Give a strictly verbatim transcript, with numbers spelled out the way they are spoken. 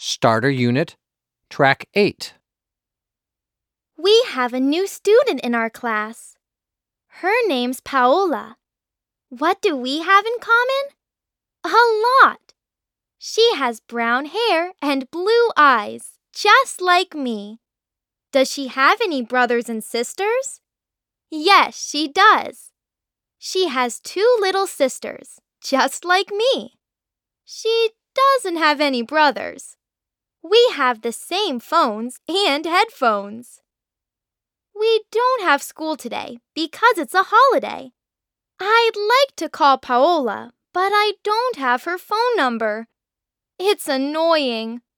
Starter Unit, Track eight. We have a new student in our class. Her name's Paola. What do we have in common? A lot. She has brown hair and blue eyes, just like me. Does she have any brothers and sisters? Yes, she does. She has two little sisters, just like me. She doesn't have any brothers. We have the same phones and headphones. We don't have school today because it's a holiday. I'd like to call Paola, but I don't have her phone number. It's annoying.